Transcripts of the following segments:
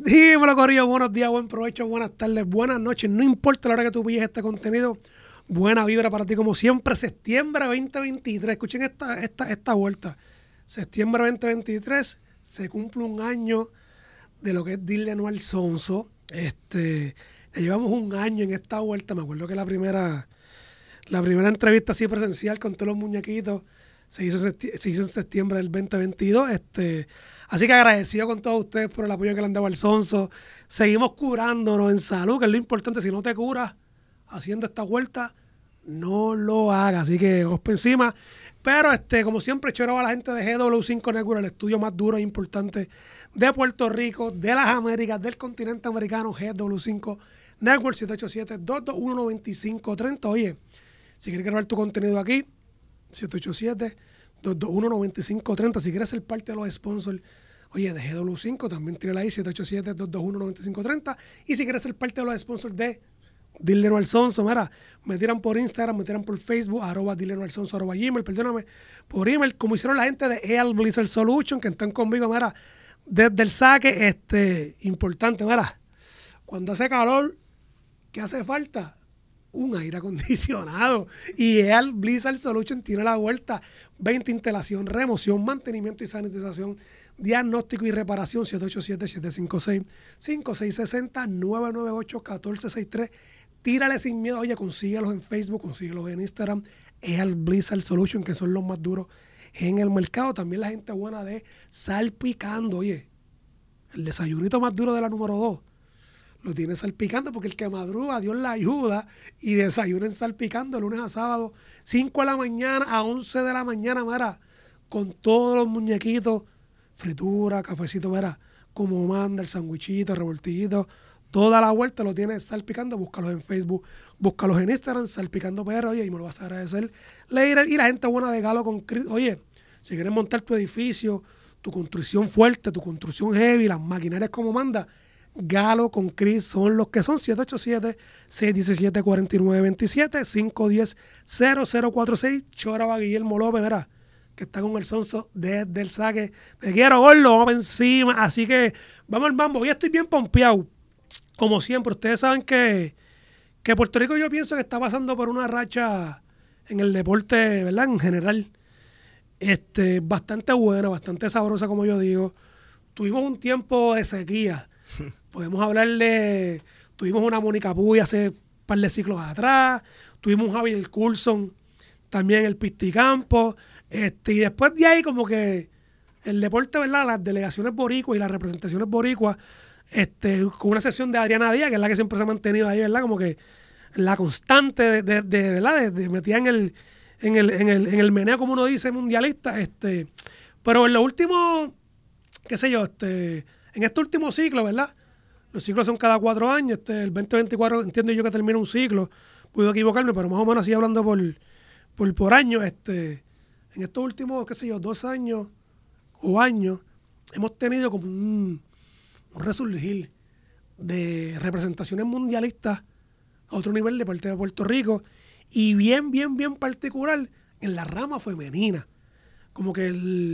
Dímelo, Corillo, buenos días, buen provecho, buenas tardes, buenas noches. No importa la hora que tú pilles este contenido, buena vibra para ti como siempre. Septiembre 2023, escuchen esta vuelta. Septiembre 2023, se cumple un año de lo que es Dile No al Sonso. Ya llevamos un año en esta vuelta. Me acuerdo que la primera entrevista así presencial con todos los muñequitos se hizo en septiembre del 2022. Así que agradecido con todos ustedes por el apoyo que le han dado al Sonso. Seguimos curándonos en salud, que es lo importante. Si no te curas haciendo esta vuelta, no lo hagas. Así que vamos por encima. Pero como siempre, choro a la gente de GW5 Network, el estudio más duro e importante de Puerto Rico, de las Américas, del continente americano. GW5 Network, 787-221-9530. Oye, si quieres grabar tu contenido aquí, 787-221-9530. Si quieres ser parte de los sponsors, oye, de GW5, también tírala ahí, 787-221-9530. Y si quieres ser parte de los sponsors de Dile No al Sonso, mira, me tiran por Instagram, me tiran por Facebook, @Dile No al Sonso, @Gmail, perdóname, por email, como hicieron la gente de EAL Blizzard Solution, que están conmigo, mira, desde el saque, importante, mira, cuando hace calor, ¿qué hace falta? Un aire acondicionado. Y EAL Blizzard Solution tiene la vuelta. 20 instalación, remoción, mantenimiento y sanitización, diagnóstico y reparación. 787-756-5660, 998-1463. Tírale sin miedo. Oye, consíguelos en Facebook, consíguelos en Instagram. EAL Blizzard Solution, que son los más duros en el mercado. También la gente buena de Salpicando. Oye, el desayunito más duro de la número 2 lo tiene Salpicando, porque el que madruga, Dios le ayuda, y desayunen Salpicando lunes a sábado, 5 de la mañana a 11 de la mañana, mira, con todos los muñequitos, fritura, cafecito, mira, como manda, el sandwichito, revoltillito, toda la vuelta lo tiene Salpicando. Búscalos en Facebook, búscalos en Instagram, Salpicando PR, oye, y me lo vas a agradecer. Y la gente buena de Galo con Chris, oye, si quieres montar tu edificio, tu construcción fuerte, tu construcción heavy, las maquinarias como manda, Galo con Chris son los que son. 787-617-4927, 510-0046. Choraba Guillermo López, mira, que está con el Sonso desde el saque. Te quiero, gordo, vamos para encima. Así que vamos al mambo. Hoy estoy bien pompeado. Como siempre, ustedes saben que Puerto Rico, yo pienso que está pasando por una racha en el deporte, ¿verdad? En general. Bastante buena, bastante sabrosa, como yo digo. Tuvimos un tiempo de sequía. Podemos tuvimos una Mónica Puy hace un par de ciclos atrás, tuvimos un Javier Coulson también en el Pisticampo, y después de ahí como que el deporte, ¿verdad? Las delegaciones boricuas y las representaciones boricuas, con una sesión de Adriana Díaz, que es la que siempre se ha mantenido ahí, ¿verdad? Como que la constante ¿verdad? De metida en el meneo, como uno dice, mundialista, pero en los últimos, qué sé yo, en este último ciclo, ¿verdad? Los ciclos son cada 4 años. El 2024 entiendo yo que termina un ciclo. Puedo equivocarme, pero más o menos así hablando por año. En estos últimos, qué sé yo, 2 años o años, hemos tenido como un resurgir de representaciones mundialistas a otro nivel de parte de Puerto Rico. Y bien particular en la rama femenina. Como que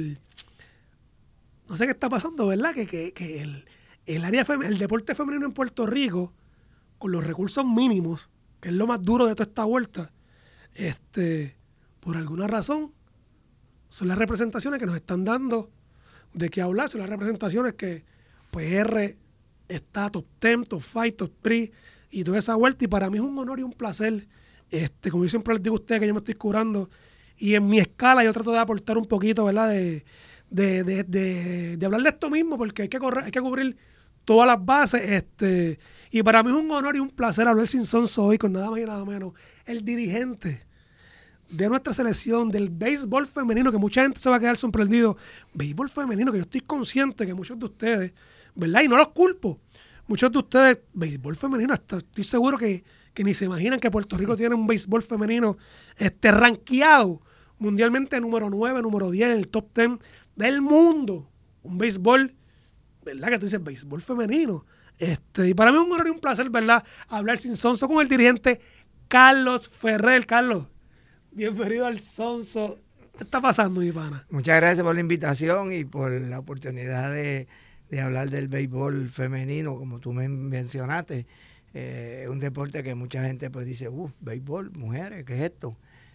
no sé qué está pasando, ¿verdad? Que el deporte femenino en Puerto Rico, con los recursos mínimos, que es lo más duro de toda esta vuelta, por alguna razón, son las representaciones que nos están dando de qué hablar. Son las representaciones que PR está top 10, top 5, top 3 y toda esa vuelta. Y para mí es un honor y un placer, como yo siempre les digo a ustedes, que yo me estoy curando, y en mi escala yo trato de aportar un poquito, ¿verdad? De hablar de esto mismo, porque hay que cubrir todas las bases, y para mí es un honor y un placer hablar sin sonso hoy con nada más y nada menos el dirigente de nuestra selección del béisbol femenino, que mucha gente se va a quedar sorprendido. Béisbol femenino, que yo estoy consciente que muchos de ustedes, ¿verdad? Y no los culpo, muchos de ustedes, béisbol femenino, estoy seguro que ni se imaginan que Puerto Rico tiene un béisbol femenino rankeado mundialmente número 9, número 10 en el top 10 del mundo. Un béisbol, ¿verdad? Que tú dices, béisbol femenino. Y para mí es un honor y un placer, ¿verdad? Hablar sin sonso con el dirigente Carlos Ferrer. Carlos, bienvenido al Sonso. ¿Qué está pasando, mi pana? Muchas gracias por la invitación y por la oportunidad de de hablar del béisbol femenino, como tú me mencionaste. Es un deporte que mucha gente pues dice, béisbol, mujeres, ¿qué es esto?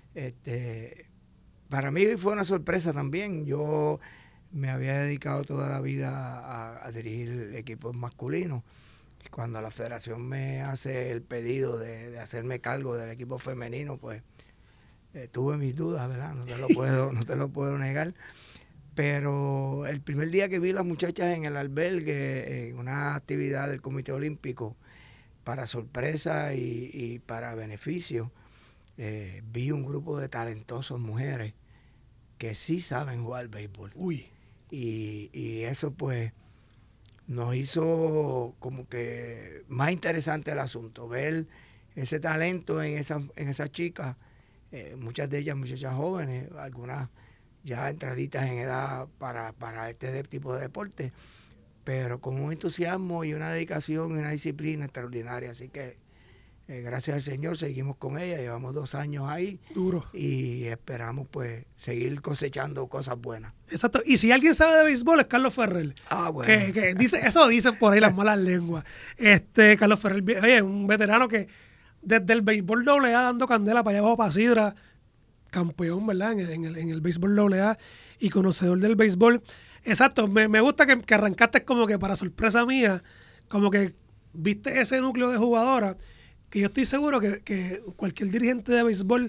Para mí fue una sorpresa también. Yo me había dedicado toda la vida a dirigir equipos masculinos. Cuando la federación me hace el pedido de hacerme cargo del equipo femenino, pues tuve mis dudas, ¿verdad? No te lo puedo negar. Pero el primer día que vi a las muchachas en el albergue, en una actividad del Comité Olímpico, para sorpresa y para beneficio, vi un grupo de talentosas mujeres que sí saben jugar béisbol. Uy. Y eso pues nos hizo como que más interesante el asunto, ver ese talento en esas chicas, muchas de ellas muchachas jóvenes, algunas ya entraditas en edad para este tipo de deporte, pero con un entusiasmo y una dedicación y una disciplina extraordinaria. Así que gracias al Señor seguimos con ella, llevamos 2 años ahí. Duro. Y esperamos pues seguir cosechando cosas buenas. Exacto. Y si alguien sabe de béisbol es Carlos Ferrer. Bueno. Que dice, eso dicen por ahí las malas lenguas. Carlos Ferrer, oye, un veterano que desde el béisbol AA dando candela para allá abajo para Sidra, campeón, ¿verdad? En el béisbol AA y conocedor del béisbol. Exacto, me gusta que arrancaste como que para sorpresa mía, como que viste ese núcleo de jugadoras que yo estoy seguro que cualquier dirigente de béisbol,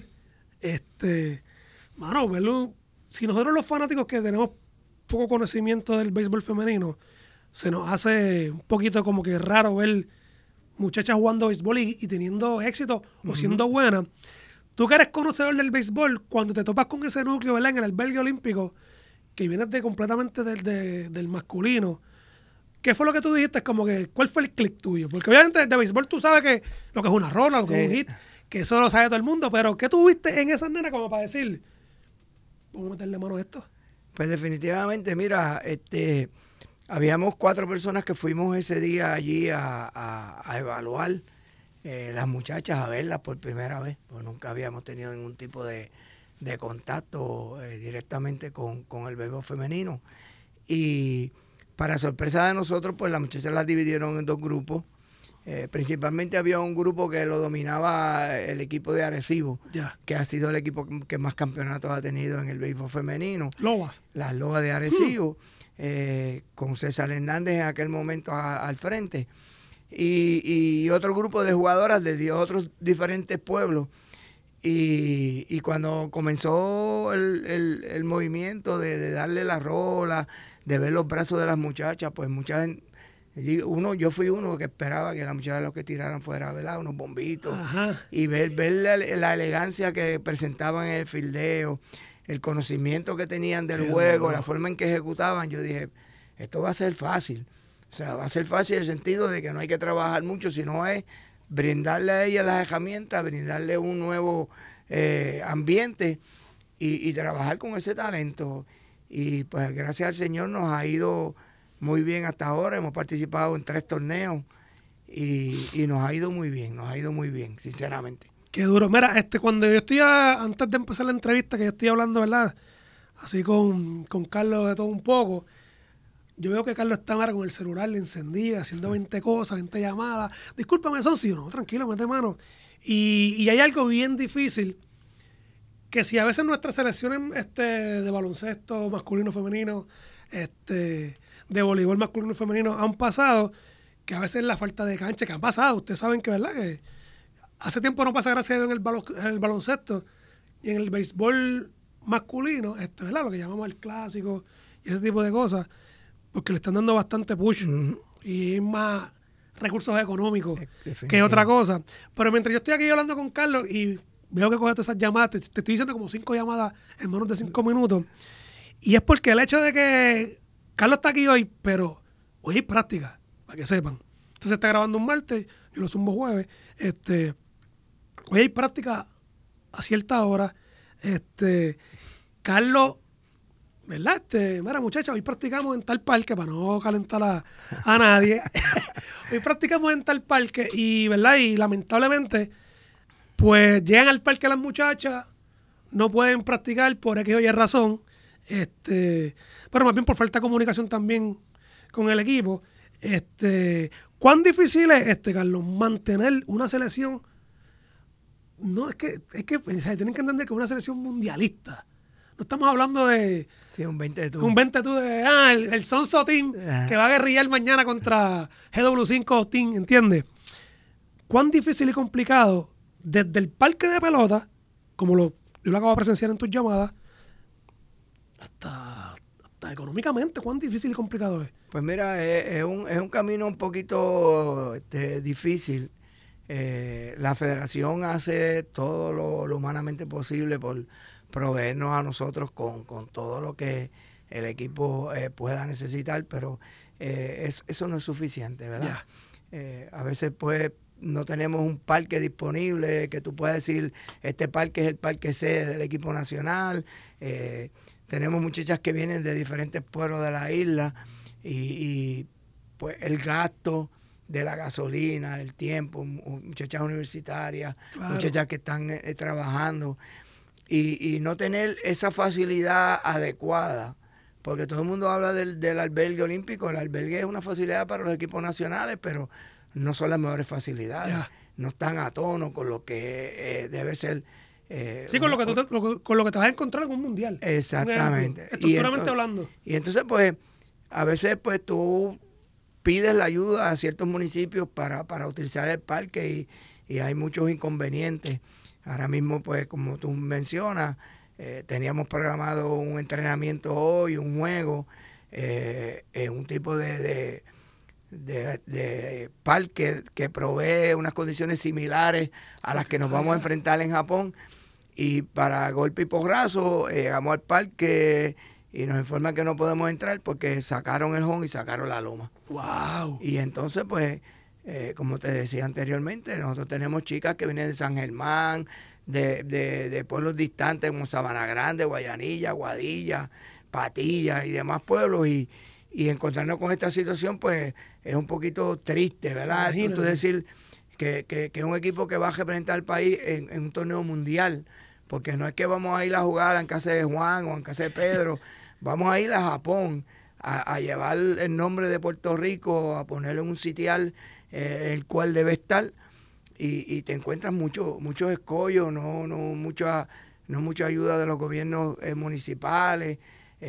mano, verlo, si nosotros los fanáticos que tenemos poco conocimiento del béisbol femenino, se nos hace un poquito como que raro ver muchachas jugando béisbol y teniendo éxito o siendo buenas. Tú que eres conocedor del béisbol, cuando te topas con ese núcleo, ¿verdad? En el albergue olímpico, que vienes completamente del masculino, ¿qué fue lo que tú dijiste? Como que, ¿cuál fue el click tuyo? Porque obviamente de béisbol tú sabes que lo que es una rola, lo que es un hit, que eso lo sabe todo el mundo, pero ¿qué tú viste en esas nenas como para decir, vamos a meterle mano a esto? Pues definitivamente, mira, habíamos 4 personas que fuimos ese día allí a evaluar las muchachas, a verlas por primera vez, pues nunca habíamos tenido ningún tipo de contacto directamente con el béisbol femenino. Y para sorpresa de nosotros, pues las muchachas las dividieron en 2 grupos. Principalmente había un grupo que lo dominaba el equipo de Arecibo, que ha sido el equipo que más campeonatos ha tenido en el béisbol femenino. Lobas. Las Lobas de Arecibo, con César Hernández en aquel momento al frente. Y otro grupo de jugadoras de otros diferentes pueblos. Y cuando comenzó el movimiento de darle la rola, de ver los brazos de las muchachas, pues yo fui uno que esperaba que las muchachas lo que tiraran fuera, ¿verdad? Unos bombitos. Ajá. Y ver la elegancia que presentaban en el fildeo, el conocimiento que tenían del juego, la forma en que ejecutaban, yo dije, esto va a ser fácil. O sea, va a ser fácil en el sentido de que no hay que trabajar mucho, sino es brindarle a ellas las herramientas, brindarle un nuevo ambiente y trabajar con ese talento. Y pues gracias al Señor nos ha ido muy bien hasta ahora. Hemos participado en 3 torneos y nos ha ido muy bien, sinceramente. Qué duro. Mira, cuando yo estoy antes de empezar la entrevista, que yo estoy hablando, ¿verdad? Así con Carlos de todo un poco. Yo veo que Carlos está ahora con el celular, le encendía, haciendo 20 cosas, 20 llamadas. Discúlpame, socio. No, tranquilo, mete mano. Y hay algo bien difícil, que si a veces nuestras selecciones de baloncesto masculino, femenino, de voleibol masculino y femenino han pasado, que a veces la falta de cancha que han pasado. Ustedes saben que, ¿verdad? Que hace tiempo no pasa, gracias a Dios, en el baloncesto y en el béisbol masculino, ¿verdad? Lo que llamamos el clásico y ese tipo de cosas, porque le están dando bastante push y más recursos económicos que otra cosa. Pero mientras yo estoy aquí hablando con Carlos y veo que coge todas esas llamadas, te estoy diciendo como 5 llamadas en menos de 5 minutos, y es porque el hecho de que Carlos está aquí hoy, pero hoy hay práctica, para que sepan. Entonces está grabando un martes, yo lo zumbo jueves, hoy hay práctica a cierta hora. Carlos, ¿verdad? Mira, muchachos, hoy practicamos en tal parque, para no calentar a nadie. Hoy practicamos en tal parque y, ¿verdad? Y lamentablemente, pues llegan al parque las muchachas, no pueden practicar por X o Y razón, pero más bien por falta de comunicación también con el equipo. ¿Cuán difícil es, Carlos, mantener una selección? No, es que o sea, tienen que entender que es una selección mundialista. No estamos hablando de... Sí, un 20 de tú. Un 20 tú de... el Sonso Team que va a guerrillar mañana contra GW5 Team, ¿entiendes? ¿Cuán difícil y complicado desde el parque de pelota, como yo lo acabo de presenciar en tus llamadas, hasta económicamente, cuán difícil y complicado es? Pues mira, es un camino un poquito difícil. La federación hace todo lo humanamente posible por proveernos a nosotros con todo lo que el equipo pueda necesitar, pero eso no es suficiente, ¿verdad? A veces pues no tenemos un parque disponible que tú puedas decir, este parque es el parque C del equipo nacional. Tenemos muchachas que vienen de diferentes pueblos de la isla y pues el gasto de la gasolina, el tiempo, muchachas universitarias, claro, muchachas que están trabajando y no tener esa facilidad adecuada, porque todo el mundo habla del albergue olímpico. El albergue es una facilidad para los equipos nacionales, pero no son las mejores facilidades, no están a tono con lo que debe ser. Sí, con lo que te vas a encontrar en un mundial. Exactamente. Estructuralmente hablando. Y entonces, pues, a veces, pues, tú pides la ayuda a ciertos municipios para utilizar el parque y hay muchos inconvenientes. Ahora mismo, pues, como tú mencionas, teníamos programado un entrenamiento hoy, un juego, un tipo de parque que provee unas condiciones similares a las que nos vamos a enfrentar en Japón. Y para golpe y porrazo, llegamos al parque y nos informan que no podemos entrar porque sacaron el home y sacaron la loma. ¡Wow! Y entonces, pues, como te decía anteriormente, nosotros tenemos chicas que vienen de San Germán, de pueblos distantes como Sabana Grande, Guayanilla, Guadilla, Patilla y demás pueblos. Y encontrarnos con esta situación, pues, es un poquito triste, ¿verdad? Tú decir que un equipo que va a representar al país en un torneo mundial, porque no es que vamos a ir a jugar en casa de Juan o en casa de Pedro, vamos a ir a Japón a llevar el nombre de Puerto Rico, a ponerle un sitial el cual debe estar, y te encuentras muchos escollos, no mucha ayuda de los gobiernos municipales.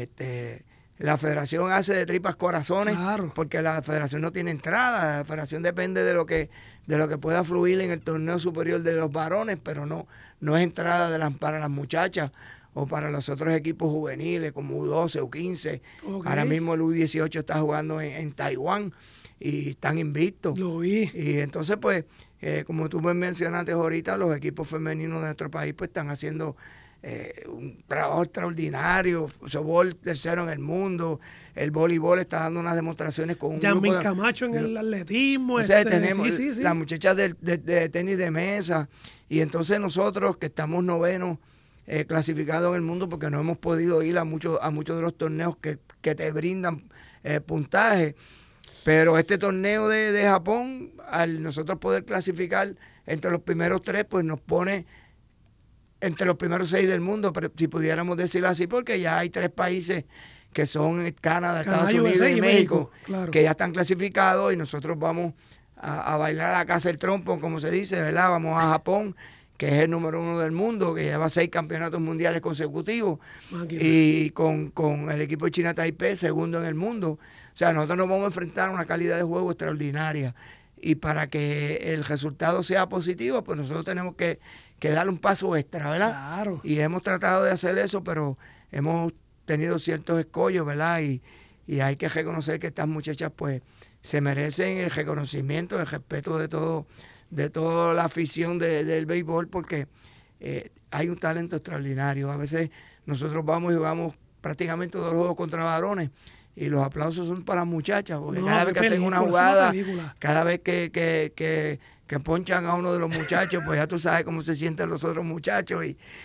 La federación hace de tripas corazones, claro, porque la federación no tiene entrada. La federación depende de lo que pueda fluir en el torneo superior de los varones, pero no es entrada para las muchachas o para los otros equipos juveniles como U12, U15. Okay. Ahora mismo el U18 está jugando en Taiwán y están invictos. Lo vi. Y entonces, pues, como tú me mencionaste ahorita, los equipos femeninos de nuestro país pues están haciendo un trabajo extraordinario. Softball tercero en el mundo, el voleibol está dando unas demostraciones con un Yasmin Camacho en el atletismo. O sea, tenemos las muchachas de tenis de mesa, y entonces nosotros que estamos novenos clasificados en el mundo porque no hemos podido ir a muchos de los torneos que te brindan puntaje, pero este torneo de Japón, al nosotros poder clasificar entre los primeros 3, pues nos pone entre los primeros 6 del mundo, pero si pudiéramos decirlo así, porque ya hay 3 países que son Canadá, Estados Unidos y México, claro, que ya están clasificados, y nosotros vamos a bailar a la casa del trompo, como se dice, ¿verdad? Vamos a Japón, que es el número 1 del mundo, que lleva 6 campeonatos mundiales consecutivos, y con el equipo de China Taipei, segundo en el mundo. O sea, nosotros nos vamos a enfrentar a una calidad de juego extraordinaria, y para que el resultado sea positivo, pues nosotros tenemos que darle un paso extra, ¿verdad? Claro. Y hemos tratado de hacer eso, pero hemos tenido ciertos escollos, ¿verdad? Y hay que reconocer que estas muchachas, pues, se merecen el reconocimiento, el respeto de toda la afición del béisbol, porque hay un talento extraordinario. A veces nosotros vamos y jugamos prácticamente todos los juegos contra varones, y los aplausos son para las muchachas, porque cada vez que hacen una jugada, cada vez que ponchan a uno de los muchachos, pues ya tú sabes cómo se sienten los otros muchachos.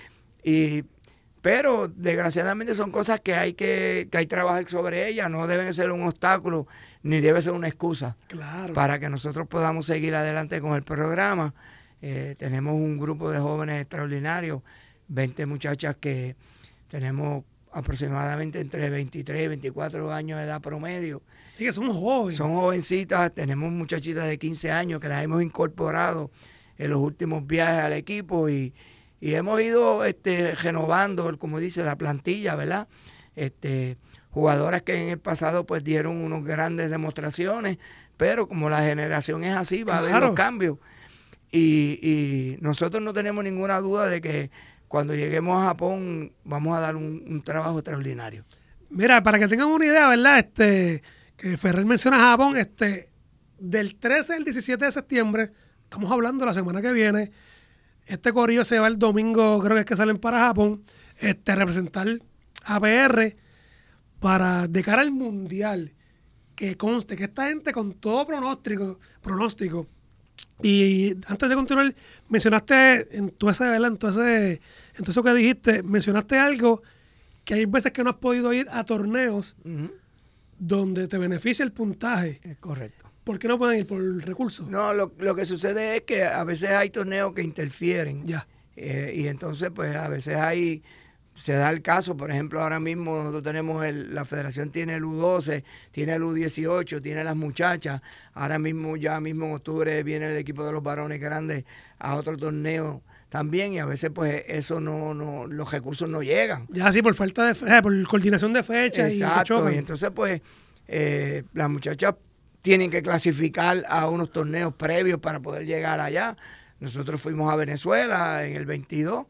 Pero desgraciadamente son cosas que hay que trabajar sobre ellas, no deben ser un obstáculo, ni debe ser una excusa, claro, para que nosotros podamos seguir adelante con el programa. Tenemos un grupo de jóvenes extraordinarios, 20 muchachas que tenemos aproximadamente entre 23 y 24 años de edad promedio. Sí, que son jóvenes. Son jovencitas, tenemos muchachitas de 15 años que las hemos incorporado en los últimos viajes al equipo y hemos ido renovando, como dice, la plantilla, ¿verdad? Jugadoras que en el pasado pues dieron unas grandes demostraciones, pero como la generación es así, va a haber los cambios. Y nosotros no tenemos ninguna duda de que cuando lleguemos a Japón vamos a dar un trabajo extraordinario. Mira, para que tengan una idea, ¿verdad? Que Ferrer menciona Japón, del 13 al 17 de septiembre, estamos hablando la semana que viene, este corillo se va el domingo, creo que es que salen para Japón, a representar a PR para, de cara al Mundial, que conste que esta gente con todo pronóstico. Y antes de continuar, mencionaste en todo eso que dijiste, mencionaste algo que hay veces que no has podido ir a torneos donde te beneficia el puntaje. Es correcto. ¿Por qué no pueden ir? ¿Por recursos? No, lo que sucede es que a veces hay torneos que interfieren. Ya. Y entonces, pues a veces se da el caso, por ejemplo, ahora mismo nosotros tenemos la federación tiene el U12, tiene el U18, tiene las muchachas. Ahora mismo, ya mismo en octubre, viene el equipo de los varones grandes a otro torneo también, y a veces pues eso los recursos no llegan. Ya, sí, por falta de por coordinación de fechas. Exacto, y entonces pues las muchachas tienen que clasificar a unos torneos previos para poder llegar allá. Nosotros fuimos a Venezuela en el 22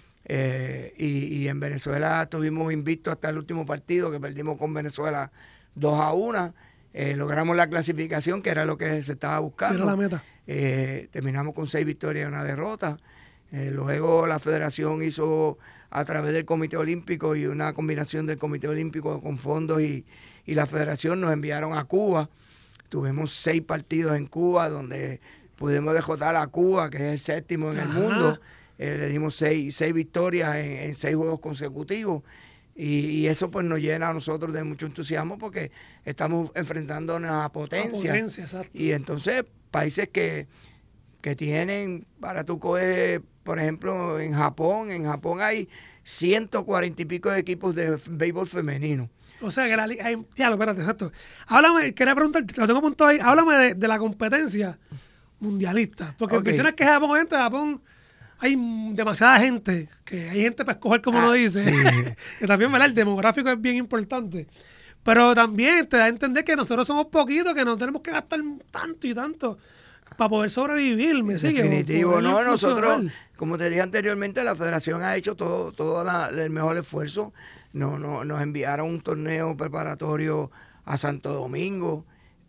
y en Venezuela estuvimos invictos hasta el último partido que perdimos con Venezuela 2-1. Logramos la clasificación, que era lo que se estaba buscando. Era la meta. Terminamos con 6 victorias y 1 derrota. Luego la federación hizo a través del Comité Olímpico y una combinación del Comité Olímpico con fondos y la federación nos enviaron a Cuba. Tuvimos 6 partidos en Cuba donde pudimos derrotar a Cuba, que es el 7º en el mundo. Le dimos 6 victorias en 6 juegos consecutivos. Y eso pues nos llena a nosotros de mucho entusiasmo porque estamos enfrentándonos a potencia. Exacto. Y entonces países que tienen, para tú coger, por ejemplo, en Japón hay 140 y pico de equipos de béisbol femenino. O sea, que espérate, exacto. Háblame, quería preguntarte, lo tengo apuntado ahí, háblame de la competencia mundialista. Porque mencionas que Japón hay demasiada gente, que hay gente para escoger, como uno dice. Sí. Que también, ¿verdad? El demográfico es bien importante. Pero también te da a entender que nosotros somos poquitos, que no tenemos que gastar tanto y tanto para poder sobrevivir, ¿me sigue? Definitivo, no, nosotros, como te dije anteriormente, la federación ha hecho todo el mejor esfuerzo. Nos enviaron un torneo preparatorio a Santo Domingo.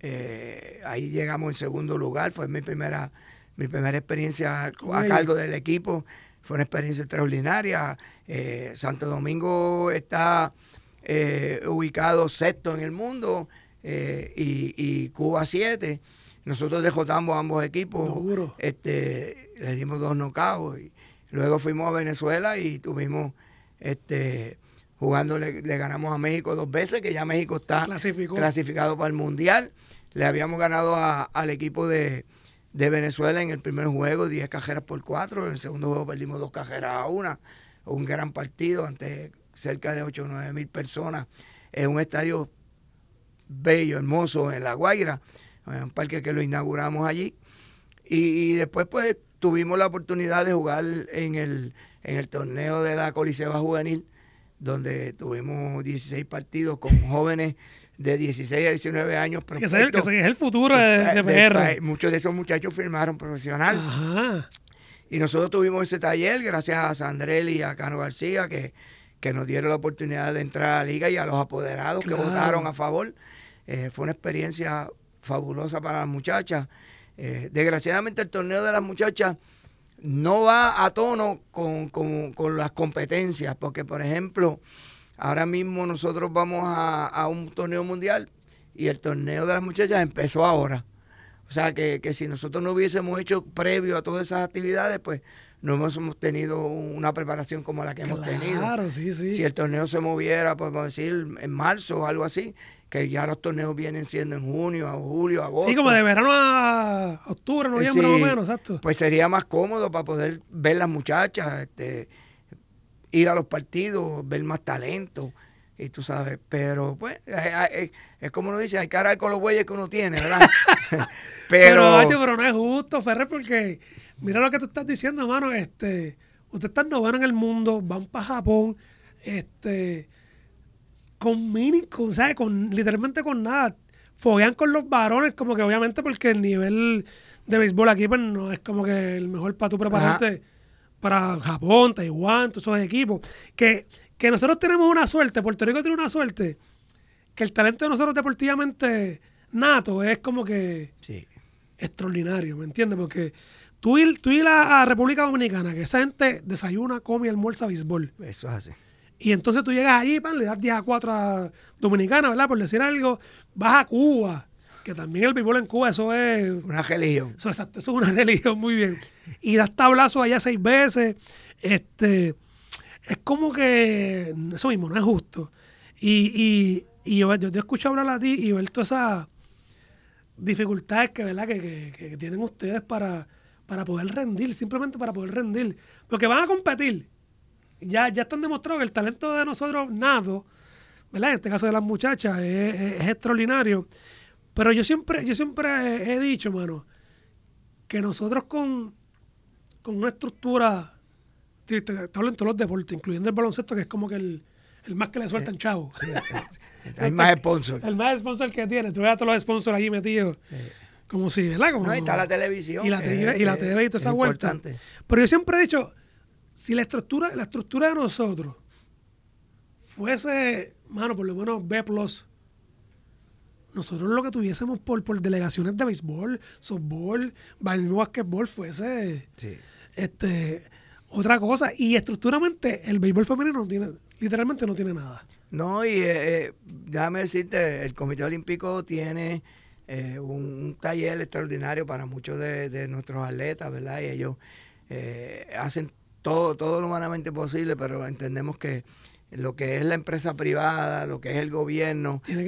Ahí llegamos en segundo lugar. Fue mi primera experiencia a cargo del equipo. Fue una experiencia extraordinaria. Santo Domingo está ubicado 6º en el mundo y Cuba 7. Nosotros derrotamos a ambos equipos. Le dimos 2 knockouts. Y luego fuimos a Venezuela y tuvimos jugando, le ganamos a México 2 veces, que ya México está clasificado para el Mundial. Le habíamos ganado al equipo de Venezuela en el primer juego 10 carreras por 4. En el segundo juego perdimos 2 carreras a 1. Un gran partido ante cerca de 8 o 9 mil personas en un estadio bello, hermoso, en La Guaira, en un parque que lo inauguramos allí. Y después pues tuvimos la oportunidad de jugar en el torneo de la Coliseba Juvenil, donde tuvimos 16 partidos con jóvenes de 16 a 19 años. Que es el futuro de PR. Muchos de esos muchachos firmaron profesional. Ajá. Y nosotros tuvimos ese taller gracias a Sandrell y a Cano García, que nos dieron la oportunidad de entrar a la liga, y a los apoderados que votaron a favor. Fue una experiencia fabulosa para las muchachas. Desgraciadamente el torneo de las muchachas no va a tono con las competencias, porque por ejemplo, ahora mismo nosotros vamos a un torneo mundial y el torneo de las muchachas empezó ahora. O sea que si nosotros no hubiésemos hecho previo a todas esas actividades, pues no hemos tenido una preparación como la que hemos tenido. Claro, sí. Si el torneo se moviera, podemos decir, en marzo o algo así, que ya los torneos vienen siendo en junio, julio, agosto. Sí, como de verano a octubre, noviembre, más o menos, exacto. Pues sería más cómodo para poder ver las muchachas. ir a los partidos, ver más talento, y tú sabes, pero pues es como uno dice, hay que arar con los bueyes que uno tiene, ¿verdad? pero no es justo, Ferrer, porque mira lo que tú estás diciendo, hermano, usted está noveno en el mundo, van para Japón, literalmente con nada, foguean con los varones, como que obviamente porque el nivel de béisbol aquí pues no es como que el mejor para tú prepararte para Japón, Taiwán, todos esos equipos, que nosotros tenemos una suerte, Puerto Rico tiene una suerte, que el talento de nosotros deportivamente nato es como que extraordinario, ¿me entiendes? Porque tú ir a República Dominicana, que esa gente desayuna, come y almuerza béisbol. Eso es así. Y entonces tú llegas allí, le das 10-4 a Dominicana, ¿verdad? Por decir algo, vas a Cuba, que también el béisbol en Cuba, eso es... una religión. Eso es una religión, muy bien. Y das tablazos allá 6 veces. Es como que eso mismo, no es justo. Y yo te escucho hablar a ti y ver todas esas dificultades ¿verdad? Que tienen ustedes para poder rendir, simplemente para poder rendir. Porque van a competir. Ya están demostrado que el talento de nosotros nato, ¿verdad? En este caso de las muchachas, es extraordinario. Pero yo siempre he dicho, mano, que nosotros con una estructura, te hablo en todos los deportes, incluyendo el baloncesto, que es como que el más que le sueltan chavo. Sí, hay más sponsor. El más sponsor que tiene. Tú ves a todos los sponsors allí metidos. Como si, ¿verdad? Como, no, está la televisión. Y la TV y toda esa vuelta. Importante. Pero yo siempre he dicho, si la estructura de nosotros fuese, mano, por lo menos B+, nosotros lo que tuviésemos por delegaciones de béisbol, softball, basquetbol fuese otra cosa. Y estructuralmente el béisbol femenino literalmente no tiene nada. No, y déjame decirte, el Comité Olímpico tiene un taller extraordinario para muchos de nuestros atletas, ¿verdad? Y ellos hacen todo lo humanamente posible, pero entendemos que lo que es la empresa privada, lo que es el gobierno, tiene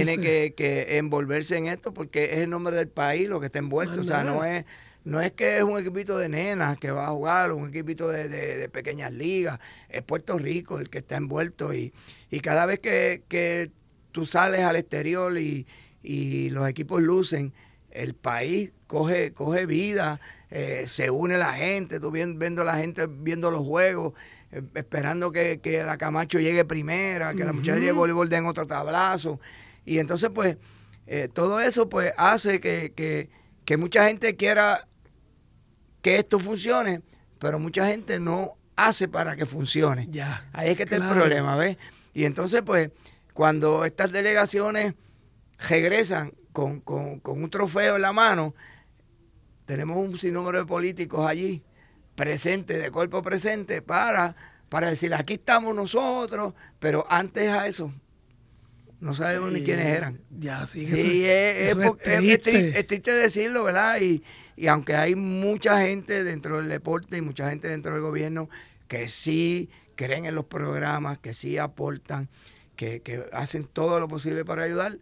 que envolverse en esto porque es el nombre del país lo que está envuelto. O sea, no es que es un equipito de nenas que va a jugar, un equipito de pequeñas ligas, es Puerto Rico el que está envuelto y cada vez que tú sales al exterior y los equipos lucen, el país coge vida, se une la gente, tú viendo la gente viendo los juegos, esperando que la Camacho llegue primera, que la muchacha de voleibol den otro tablazo. Y entonces, pues, todo eso pues hace que mucha gente quiera que esto funcione, pero mucha gente no hace para que funcione. Ya, ahí es que está el problema, ¿ves? Y entonces, pues, cuando estas delegaciones regresan con un trofeo en la mano, tenemos un sinnúmero de políticos allí, presentes, de cuerpo presente, para decir, aquí estamos nosotros, pero antes a eso, no sabemos ni quiénes eran. Ya, sí, es triste decirlo, ¿verdad? Y aunque hay mucha gente dentro del deporte y mucha gente dentro del gobierno que sí creen en los programas, que sí aportan, que hacen todo lo posible para ayudar,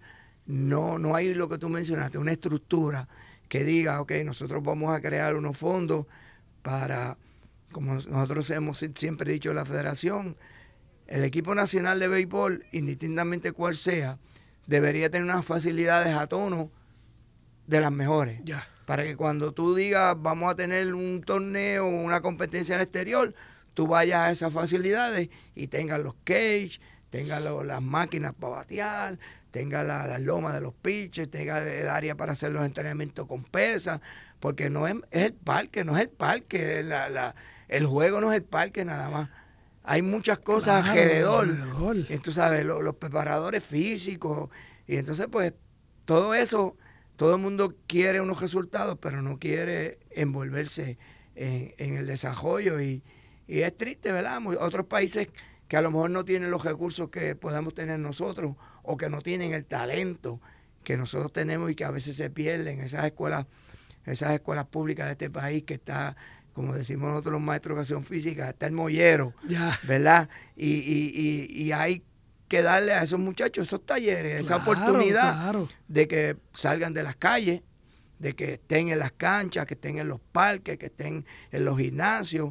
no hay lo que tú mencionaste, una estructura que diga, ok, nosotros vamos a crear unos fondos para, como nosotros hemos siempre dicho en la federación, el equipo nacional de béisbol, indistintamente cuál sea, debería tener unas facilidades a tono de las mejores. Ya. Para que cuando tú digas, vamos a tener un torneo o una competencia en el exterior, tú vayas a esas facilidades y tengas los cage, tengas las máquinas para batear, tenga las lomas de los pitches, tenga el área para hacer los entrenamientos con pesas, porque no es el parque, el juego no es el parque nada más. Hay muchas cosas alrededor. Y tú sabes, los preparadores físicos, y entonces pues todo eso, todo el mundo quiere unos resultados, pero no quiere envolverse en el desarrollo, y es triste, ¿verdad? Otros países que a lo mejor no tienen los recursos que podamos tener nosotros, o que no tienen el talento que nosotros tenemos y que a veces se pierden. Esas escuelas públicas de este país que está, como decimos nosotros los maestros de educación física, está el mollero, ¿verdad? Y hay que darle a esos muchachos esos talleres, esa oportunidad de que salgan de las calles, de que estén en las canchas, que estén en los parques, que estén en los gimnasios,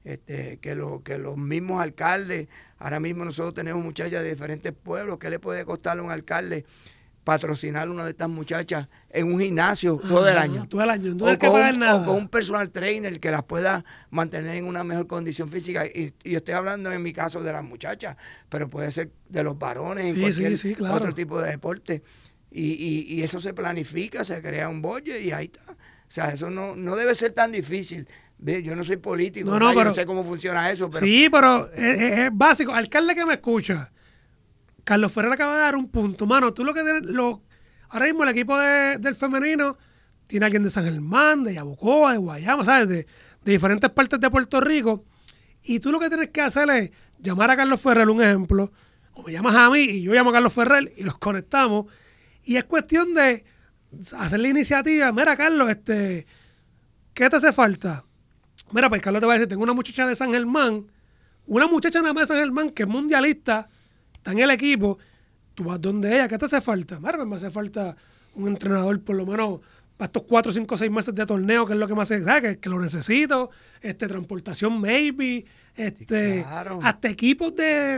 que los mismos alcaldes, ahora mismo nosotros tenemos muchachas de diferentes pueblos, ¿qué le puede costar a un alcalde patrocinar a una de estas muchachas en un gimnasio todo el año? Todo el año, no hay que pagar nada. O con un personal trainer que las pueda mantener en una mejor condición física. Y estoy hablando en mi caso de las muchachas, pero puede ser de los varones, en cualquier claro, otro tipo de deporte. Y eso se planifica, se crea un budget y ahí está. O sea, eso no debe ser tan difícil. Yo no soy político, pero, yo no sé cómo funciona eso. Pero... Sí, pero es básico. Alcalde que me escucha, Carlos Ferrer acaba de dar un punto. Mano, tú lo que tienes, ahora mismo el equipo del femenino tiene alguien de San Germán, de Yabucoa, de Guayama, ¿sabes? De diferentes partes de Puerto Rico. Y tú lo que tienes que hacer es llamar a Carlos Ferrer, un ejemplo, o me llamas a mí y yo llamo a Carlos Ferrer y los conectamos. Y es cuestión de hacer la iniciativa. Mira, Carlos, ¿qué te hace falta? Mira, pues Carlos te va a decir, tengo una muchacha de San Germán, una muchacha nada más de San Germán que es mundialista, está en el equipo, tú vas donde ella, ¿qué te hace falta? Mira, pues me hace falta un entrenador por lo menos para estos 4, 5, 6 meses de torneo, que es lo que me hace, ¿sabes? Que lo necesito, transportación maybe, claro, hasta equipos de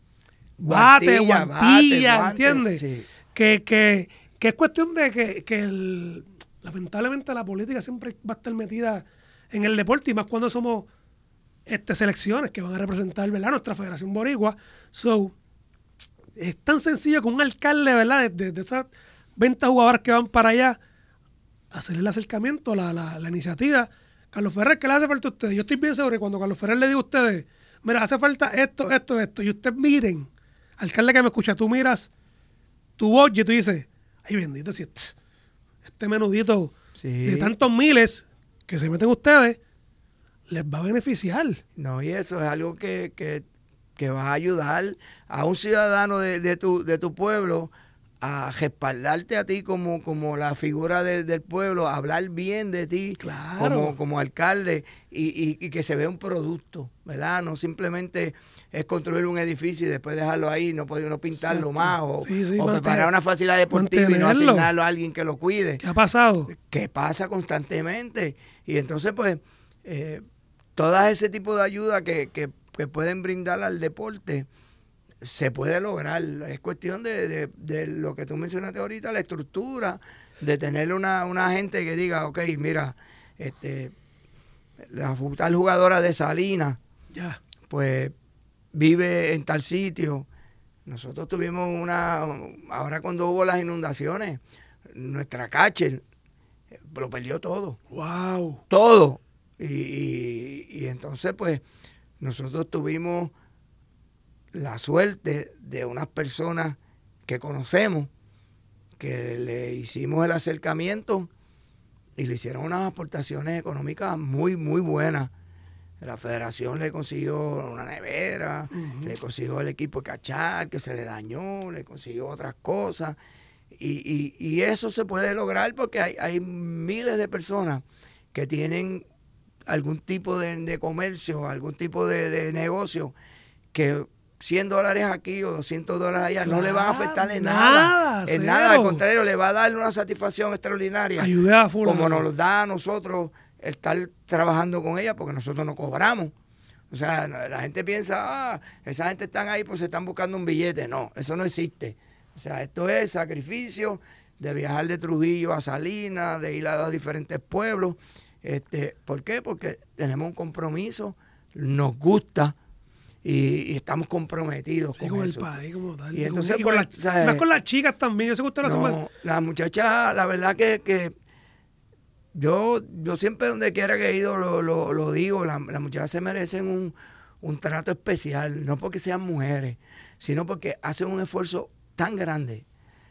guantilla, ¿entiendes? Sí. Que es cuestión de que lamentablemente la política siempre va a estar metida en el deporte, y más cuando somos selecciones que van a representar, ¿verdad?, nuestra Federación Boricua. So, es tan sencillo que un alcalde, ¿verdad?, de esas 20 jugadoras que van para allá, hacer el acercamiento, la iniciativa. Carlos Ferrer, ¿qué le hace falta a ustedes? Yo estoy bien seguro que cuando Carlos Ferrer le diga a ustedes, mira, hace falta esto, y ustedes miren, alcalde que me escucha, tú miras tu voz y tú dices, ay bendito, si este menudito de tantos miles que se meten ustedes, les va a beneficiar. No, y eso es algo que va a ayudar a un ciudadano de tu pueblo a respaldarte a ti como la figura del pueblo, a hablar bien de ti, claro, como alcalde, y que se vea un producto, ¿verdad? No simplemente es construir un edificio y después dejarlo ahí, no pintarlo más, o preparar una facilidad deportiva y no asignarlo a alguien que lo cuide. ¿Qué ha pasado? Que pasa constantemente. Y entonces, pues, todas ese tipo de ayuda que pueden brindar al deporte, se puede lograr. Es cuestión de lo que tú mencionaste ahorita, la estructura, de tener una gente que diga, ok, mira, la tal jugadora de Salinas, pues vive en tal sitio. Nosotros tuvimos ahora cuando hubo las inundaciones, nuestra catcher lo perdió todo. ¡Wow! Todo. Y entonces, pues, nosotros tuvimos la suerte de unas personas que conocemos, que le hicimos el acercamiento y le hicieron unas aportaciones económicas muy, muy buenas. La federación le consiguió una nevera, le consiguió el equipo de cachar que se le dañó, le consiguió otras cosas. Y eso se puede lograr porque hay miles de personas que tienen algún tipo de comercio, algún tipo de negocio, que $100 aquí o $200 allá, claro, no le van a afectar en nada. En nada, al contrario, le va a dar una satisfacción extraordinaria. Ayuda como nos lo da a nosotros el estar trabajando con ella, porque nosotros no cobramos. O sea, la gente piensa, esa gente están ahí pues se están buscando un billete. No, eso no existe. O sea, esto es sacrificio de viajar de Trujillo a Salinas, de ir a los diferentes pueblos. ¿Por qué? Porque tenemos un compromiso, nos gusta y estamos comprometidos con eso. El país como tal. Y entonces, más con las chicas también. Yo sé que usted la muchacha, la verdad que yo siempre donde quiera que he ido lo digo, las muchachas se merecen un trato especial, no porque sean mujeres, sino porque hacen un esfuerzo tan grande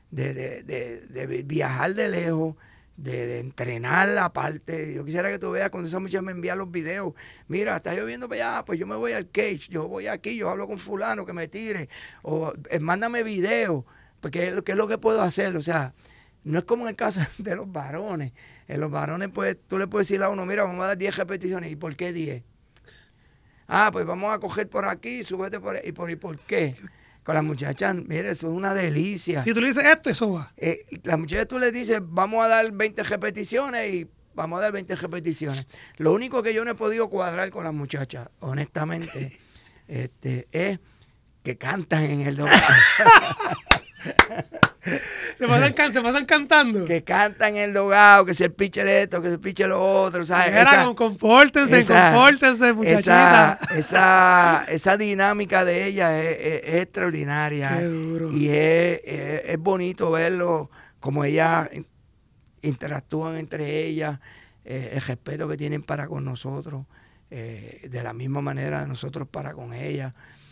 de viajar de lejos, de entrenar aparte. Yo quisiera que tú veas cuando esa muchacha me envía los videos, mira, está lloviendo para allá, pues yo me voy al cage, yo voy aquí, yo hablo con fulano que me tire, o mándame videos, porque ¿qué es lo que puedo hacer? O sea, no es como en el caso de los varones. En los varones, pues, tú le puedes decir a uno, mira, vamos a dar 10 repeticiones. ¿Y por qué 10? Pues vamos a coger por aquí, súbete por ahí. ¿Y por qué? Con las muchachas, mire, eso es una delicia. Si tú le dices esto, eso va. Las muchachas tú les dices, vamos a dar 20 repeticiones y vamos a dar 20 repeticiones. Lo único que yo no he podido cuadrar con las muchachas, honestamente, es que cantan en el dogado. Se pasan cantando. Que cantan en el dogado, que se piche esto, que se piche lo otro, ¿sabes? Compórtense, muchachitas. Esa dinámica de ella es extraordinaria. Qué duro. Y es bonito verlo, como ellas interactúan entre ellas, el respeto que tienen para con nosotros, de la misma manera de nosotros para con ellas.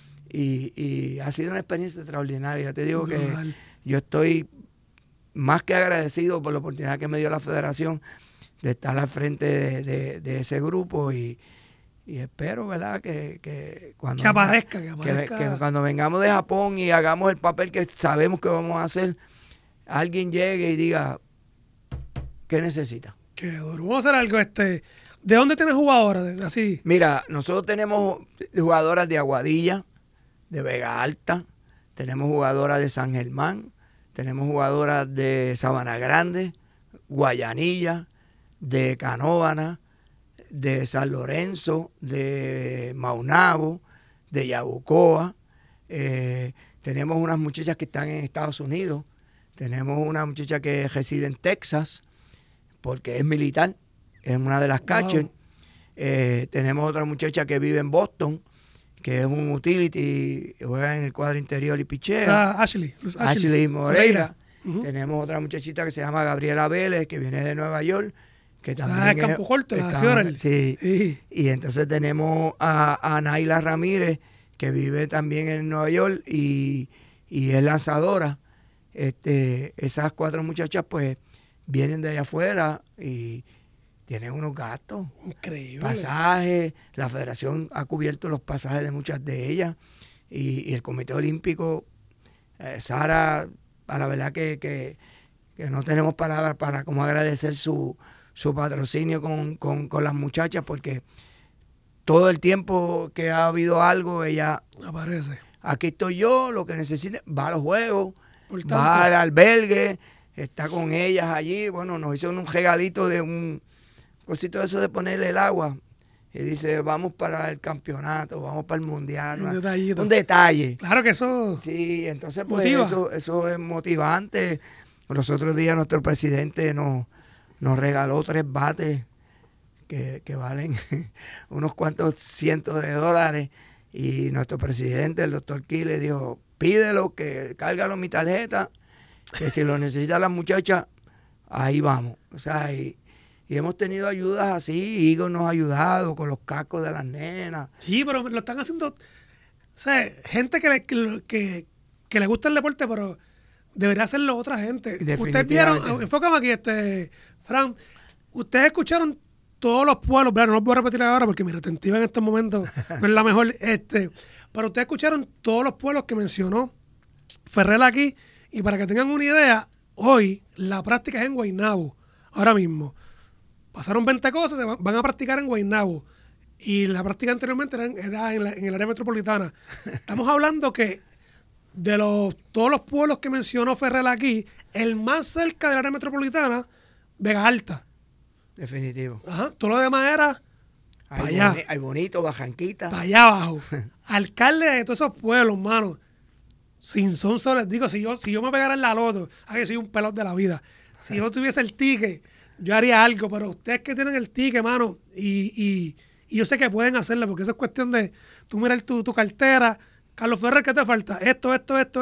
Y ha sido una experiencia extraordinaria. Te digo que yo estoy más que agradecido por la oportunidad que me dio la federación de estar al frente de ese grupo y espero, ¿verdad? Que cuando aparezca. Que cuando vengamos de Japón y hagamos el papel que sabemos que vamos a hacer, alguien llegue y diga, ¿qué necesita? Qué duro. Vamos a hacer algo. ¿De dónde tienes jugadoras? Así. Mira, nosotros tenemos jugadoras de Aguadilla, de Vega Alta, tenemos jugadoras de San Germán, tenemos jugadoras de Sabana Grande, Guayanilla, de Canóvana, de San Lorenzo, de Maunabo, de Yabucoa. Tenemos unas muchachas que están en Estados Unidos, tenemos una muchacha que reside en Texas, porque es militar, es una de las catchers. Tenemos otra muchacha que vive en Boston, que es un utility, juega en el cuadro interior y pichea. O sea, Ashley Moreira. Tenemos otra muchachita que se llama Gabriela Vélez, que viene de Nueva York, que también es Campo Corto, la señora. Sí. Y entonces tenemos a Naila Ramírez, que vive también en Nueva York y es lanzadora. Esas 4 muchachas pues vienen de allá afuera y tienen unos gastos. Increíble. Pasajes, la federación ha cubierto los pasajes de muchas de ellas y el Comité Olímpico, Sara, a la verdad que no tenemos palabras para como agradecer su patrocinio con las muchachas, porque todo el tiempo que ha habido algo, ella aparece. Aquí estoy yo, lo que necesite, va a los juegos, va al albergue, está con ellas allí. Bueno, nos hizo un regalito de un cosito de eso de ponerle el agua. Y dice, vamos para el campeonato, vamos para el mundial. Un detalle. Claro que eso. Sí, entonces pues eso es motivante. Los otros días nuestro presidente nos regaló 3 bates que valen unos cuantos cientos de dólares. Y nuestro presidente, el doctor Key, le dijo, pídelo, que cárgalo en mi tarjeta, que si lo necesita la muchacha, ahí vamos. O sea, y hemos tenido ayudas así, Igor nos ha ayudado con los cascos de las nenas. Sí, pero lo están haciendo, o sea, gente que le gusta el deporte, pero debería hacerlo otra gente. Ustedes vieron, enfócame aquí, Fran, ustedes escucharon todos los pueblos, no los voy a repetir ahora porque mi retentiva en estos momentos no es la mejor, pero ustedes escucharon todos los pueblos que mencionó Ferrer aquí, y para que tengan una idea, hoy la práctica es en Guaynabo, ahora mismo. Pasaron 20 cosas, van a practicar en Guaynabo. Y la práctica anteriormente era en el área metropolitana. Estamos hablando que de todos los pueblos que mencionó Ferrer aquí, el más cerca del área metropolitana, Vega Alta. Definitivo. Ajá. Todo lo demás era para allá. Hay bonito, Bajanquita. Para allá abajo. Alcalde de todos esos pueblos, mano. Sin son les digo, si yo me pegara en la loto, que soy un pelot de la vida. Si yo tuviese el ticket, yo haría algo, pero ustedes que tienen el ticket, mano, y yo sé que pueden hacerlo, porque eso es cuestión de tú mirar tu cartera. Carlos Ferrer, ¿qué te falta? Esto.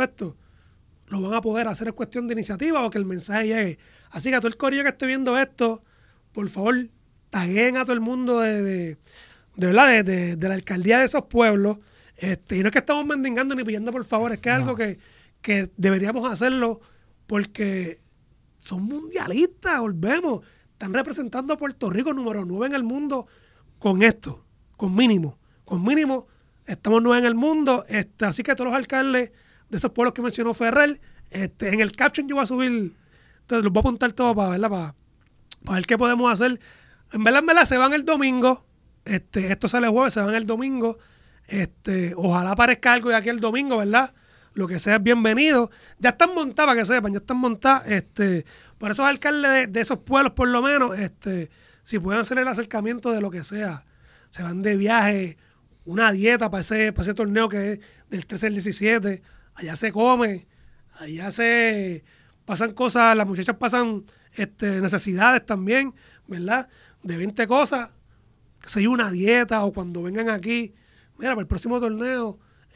Lo van a poder hacer, es cuestión de iniciativa o que el mensaje llegue. Así que a todo el corillo que esté viendo esto, por favor, taguen a todo el mundo de verdad, de la alcaldía de esos pueblos. Y no es que estamos mendigando ni pidiendo por favor, es que es algo que deberíamos hacerlo porque son mundialistas, volvemos. Están representando a Puerto Rico número 9 en el mundo con esto, con mínimo. Con mínimo, estamos 9 en el mundo. Así que todos los alcaldes de esos pueblos que mencionó Ferrer, en el caption yo voy a subir, entonces los voy a apuntar todo para ver qué podemos hacer. En verdad, se van el domingo. Esto sale jueves, se van el domingo. Ojalá aparezca algo de aquí el domingo, ¿verdad? Lo que sea es bienvenido. Ya están montadas, para que sepan, ya están montadas. Por esos alcaldes de esos pueblos, por lo menos, si pueden hacer el acercamiento de lo que sea, se van de viaje, una dieta para ese torneo que es del 13 al 17, allá se come, allá se pasan cosas, las muchachas pasan necesidades también, ¿verdad? De 20 cosas, que hay una dieta, o cuando vengan aquí, mira, para el próximo torneo,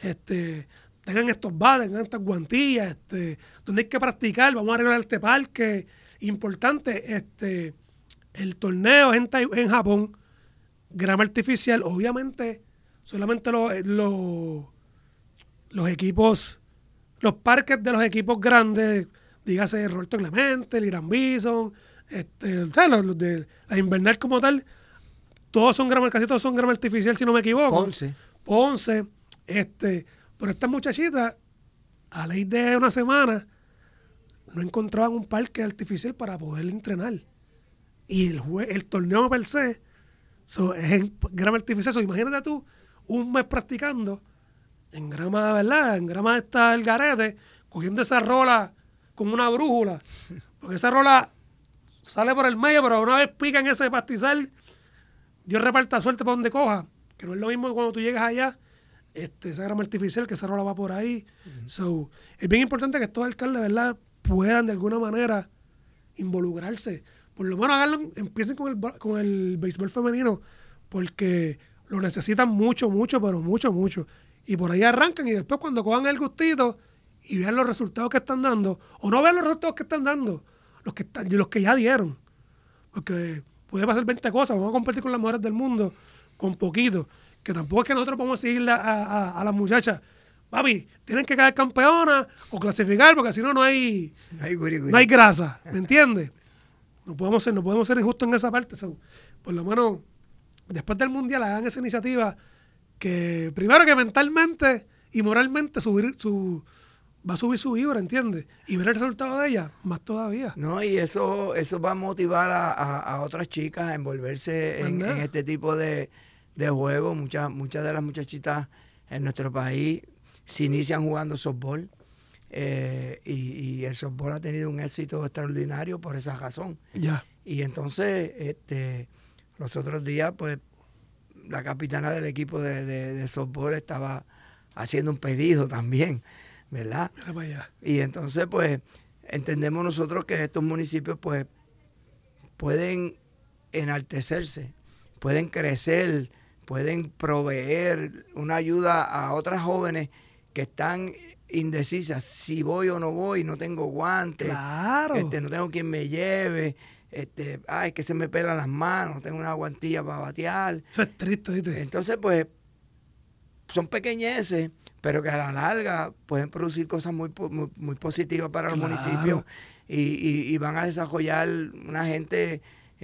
tengan estos bates, tengan estas guantillas, donde hay que practicar, vamos a arreglar este parque. Importante, el torneo es en Japón, grama artificial, obviamente solamente los equipos, los parques de los equipos grandes, dígase Roberto Clemente, el Irán Bison, los de la invernal como tal, casi todos son grama artificial, si no me equivoco. Ponce, pero estas muchachitas, a ley de una semana, no encontraban un parque artificial para poder entrenar. Y el torneo per se es en grama artificial. Imagínate tú, un mes practicando en grama, ¿verdad? En grama el garete, cogiendo esa rola con una brújula. Porque esa rola sale por el medio, pero una vez pica en ese pastizal, Dios reparta suerte para donde coja. Que no es lo mismo que cuando tú llegas allá, esa grama artificial, que esa rola va por ahí. So, es bien importante que estos alcaldes, ¿verdad?, puedan de alguna manera involucrarse. Por lo menos empiecen con el béisbol femenino, porque lo necesitan mucho, pero mucho. Y por ahí arrancan, y después cuando cojan el gustito y vean los resultados que están dando, o no vean los resultados que están dando, los que ya dieron. Porque puede pasar 20 cosas, vamos a competir con las mujeres del mundo con poquito. Que tampoco es que nosotros podemos seguirle a las muchachas, papi, tienen que quedar campeonas o clasificar, porque si no, no hay grasa, ¿me entiendes? No podemos ser injustos en esa parte. Por lo menos, después del Mundial, hagan esa iniciativa que, primero, que mentalmente y moralmente va a subir su vibra, ¿entiendes? Y ver el resultado de ella, más todavía. No, y eso va a motivar a otras chicas a envolverse en este tipo de juegos. Muchas de las muchachitas en nuestro país se inician jugando softball, y el softball ha tenido un éxito extraordinario por esa razón. Ya. Y entonces, los otros días, pues, la capitana del equipo de softball estaba haciendo un pedido también, ¿verdad? Mira para allá. Y entonces, pues, entendemos nosotros que estos municipios, pues, pueden enaltecerse, pueden crecer, pueden proveer una ayuda a otras jóvenes que están indecisas, si voy o no voy, no tengo guantes, claro, no tengo quien me lleve, es que se me pelan las manos, no tengo una guantilla para batear. Eso es triste, ¿viste? Entonces, pues, son pequeñeces, pero que a la larga pueden producir cosas muy positivas para los municipios, y van a desarrollar una gente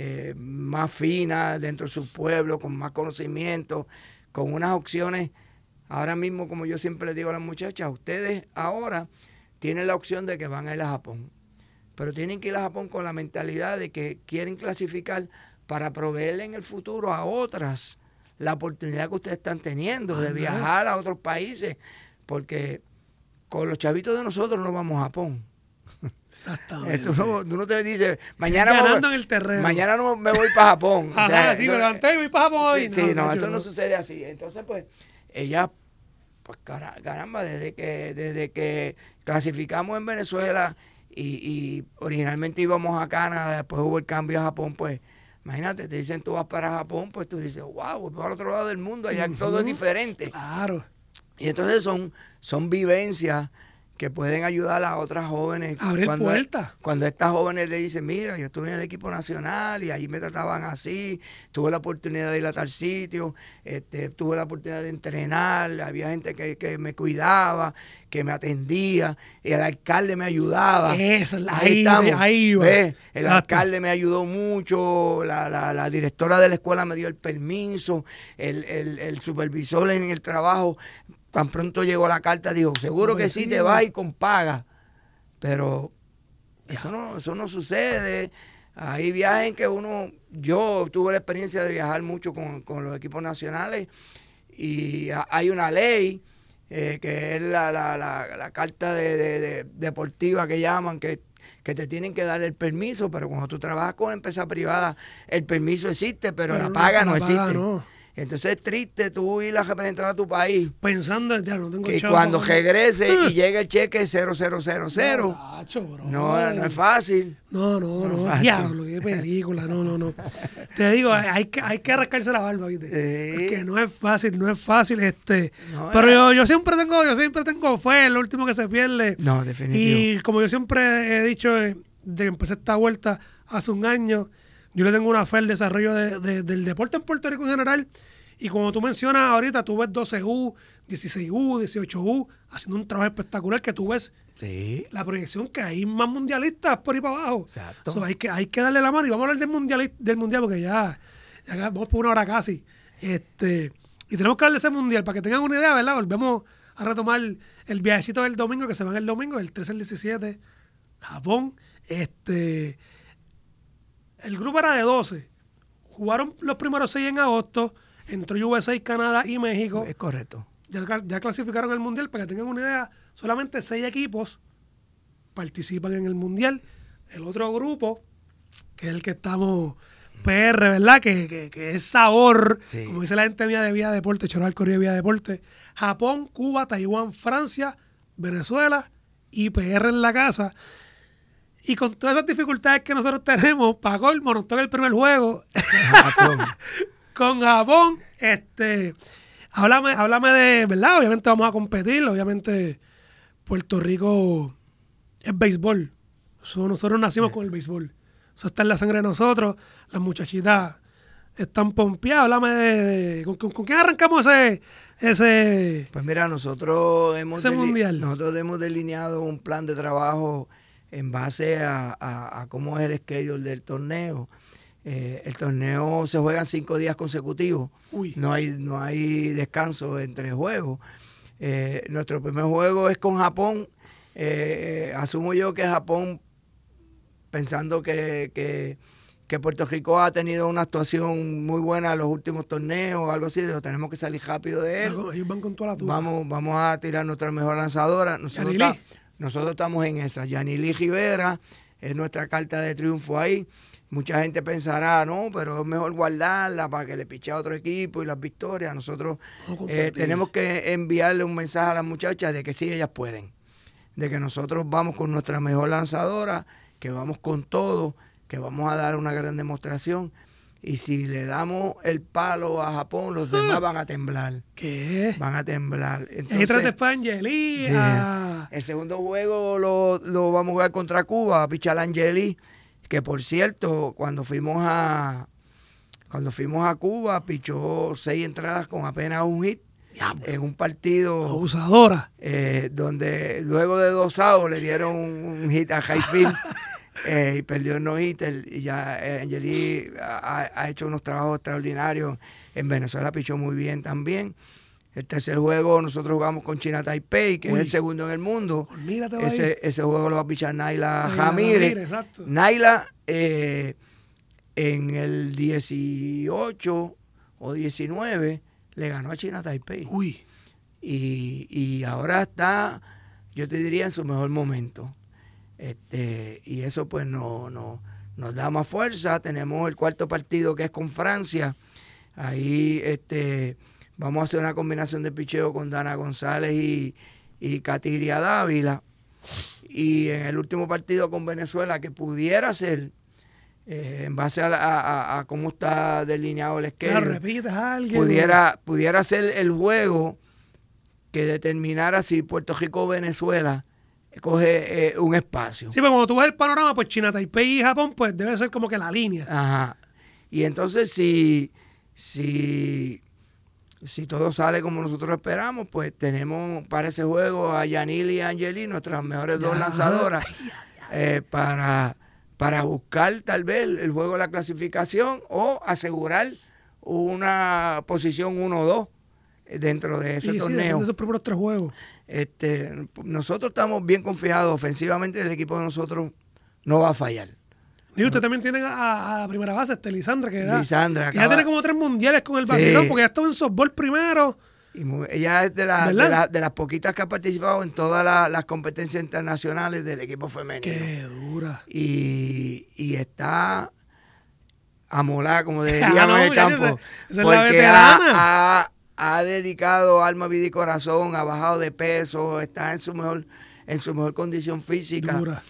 más fina dentro de su pueblo, con más conocimiento, con unas opciones. Ahora mismo, como yo siempre les digo a las muchachas, ustedes ahora tienen la opción de que van a ir a Japón, pero tienen que ir a Japón con la mentalidad de que quieren clasificar para proveerle en el futuro a otras la oportunidad que ustedes están teniendo de viajar a otros países, porque con los chavitos de nosotros no vamos a Japón. Exactamente. Tú no te dices, mañana no me voy para Japón. Ajá, o sea, sí, me levanté y voy para Japón hoy. Sí, eso no sucede así. Entonces, pues, ella, pues, caramba, desde que clasificamos en Venezuela y originalmente íbamos a Canadá, después hubo el cambio a Japón, pues, imagínate, te dicen tú vas para Japón, pues tú dices, wow, voy para el otro lado del mundo, allá todo es diferente. Claro. Y entonces son vivencias que pueden ayudar a otras jóvenes. Abrir puertas. Cuando estas jóvenes le dicen, mira, yo estuve en el equipo nacional y ahí me trataban así, tuve la oportunidad de ir a tal sitio, tuve la oportunidad de entrenar, había gente que me cuidaba, que me atendía, y el alcalde me ayudaba. Ahí va. El alcalde me ayudó mucho, la directora de la escuela me dio el permiso, el supervisor en el trabajo, tan pronto llegó la carta, dijo, seguro que sí, te vas y con paga. Pero eso no sucede. Hay viajes en que yo tuve la experiencia de viajar mucho con los equipos nacionales, y hay una ley que es la carta de deportiva que llaman, que que te tienen que dar el permiso, pero cuando tú trabajas con empresa privada, el permiso existe, pero la paga no existe. No. Entonces es triste tú ir a representar a tu país. Pensando, ya no tengo Que chavo cuando para- regrese y llegue el cheque 0000, Tacho, bro. no es fácil. No, es fácil. diablo, qué película, no. Te digo, hay que rascarse la barba, ¿viste? Sí. Porque no es fácil, no. No, Pero yo siempre tengo fe, es lo último que se pierde. No, definitivo. Y como yo siempre he dicho, de que empecé esta vuelta hace un año, yo le tengo una fe al desarrollo del deporte en Puerto Rico en general. Y como tú mencionas ahorita, tú ves 12U, 16U, 18U, haciendo un trabajo espectacular que tú ves Sí. la proyección que hay más mundialistas por ahí para abajo. Exacto. So, hay que darle la mano y vamos a hablar del mundial porque ya vamos por una hora casi. Y tenemos que hablar de ese mundial para que tengan una idea, ¿verdad? Volvemos a retomar el viajecito del domingo, que se van el domingo, del 13 al 17, Japón. El grupo era de 12. Jugaron los primeros 6 en agosto. Entró USA, Canadá y México. Es correcto. Ya clasificaron al mundial. Para que tengan una idea, solamente 6 equipos participan en el mundial. El otro grupo, que es el que estamos PR, ¿verdad? Que es sabor, Sí. como dice la gente de Vía de Vía Deporte, Chorro al Correo de Vía Deporte. Japón, Cuba, Taiwán, Francia, Venezuela y PR en la casa. Y con todas esas dificultades que nosotros tenemos, para colmo, nos toca el primer juego con Japón. Háblame de, ¿verdad? Obviamente vamos a competir, obviamente Puerto Rico es béisbol. Nosotros nacimos con el béisbol. Eso está en la sangre de nosotros. Las muchachitas están pompeadas. Háblame ¿con quién arrancamos ese Pues mira, nosotros hemos mundial? Nosotros hemos delineado un plan de trabajo en base a cómo es el schedule del torneo. El torneo se juega 5 días consecutivos. Uy. No hay descanso entre juegos. Nuestro primer juego es con Japón. Asumo yo que Japón, pensando que Puerto Rico ha tenido una actuación muy buena en los últimos torneos o algo así, tenemos que salir rápido de él. Ellos van con toda la tuba. Vamos a tirar nuestra mejor lanzadora. Nosotros estamos en esa. Yanili Rivera es nuestra carta de triunfo ahí. Mucha gente pensará, no, pero es mejor guardarla para que le piche a otro equipo y las victorias. Nosotros tenemos que enviarle un mensaje a las muchachas de que sí, ellas pueden. De que nosotros vamos con nuestra mejor lanzadora, que vamos con todo, que vamos a dar una gran demostración. Y si le damos el palo a Japón, los demás van a temblar. ¿Qué? Van a temblar. Ahí Entonces, trate para Angeli. sí. El segundo juego lo vamos a jugar contra Cuba, a pichar a Angeli, que por cierto, cuando fuimos a Cuba, pichó 6 entradas con apenas un hit. Diablo. En un partido Abusadora. donde luego de 2 outs le dieron un hit a Highfield y perdió el no-hitter. Y ya Angeli ha hecho unos trabajos extraordinarios. En Venezuela pichó muy bien también. El tercer juego nosotros jugamos con China Taipei, que es el segundo en el mundo. Olvídate, Ese juego lo va a pichar Naila Naila Ramírez. exacto. Naila en el 18 o 19 le ganó a China Taipei. Uy. Y ahora está, yo te diría, en su mejor momento. Y eso pues nos da más fuerza. Tenemos el cuarto partido que es con Francia. Ahí vamos a hacer una combinación de picheo con Dana González y Katiria Dávila. Y en el último partido con Venezuela, que pudiera ser, en base a cómo está delineado el Claro, schedule, repites a alguien. pudiera ser el juego que determinara si Puerto Rico o Venezuela coge un espacio. Sí, pero cuando tú ves el panorama, pues China, Taipei y Japón, pues debe ser como que la línea. Ajá. Y entonces si todo sale como nosotros esperamos, pues tenemos para ese juego a Yanili y a Angeli, nuestras mejores 2 lanzadoras, para buscar tal vez el juego de la clasificación o asegurar una posición 1-2 dentro de ese torneo. Sí, esos primeros 3 juegos. Nosotros estamos bien confiados ofensivamente, el equipo de nosotros no va a fallar. Y usted también tiene a la primera base, Lisandra, que ya Lisandra tiene como 3 mundiales con el vacilón, Sí. porque ya estaba en softball primero, Ella es ¿Verdad? de las poquitas que ha participado en todas las competencias internacionales del equipo femenino. Qué dura. Y está amolada, como diríamos en el muchacho, campo. esa es la Porque veterana. ha dedicado alma, vida y corazón, ha bajado de peso, está en su mejor condición física. Dura.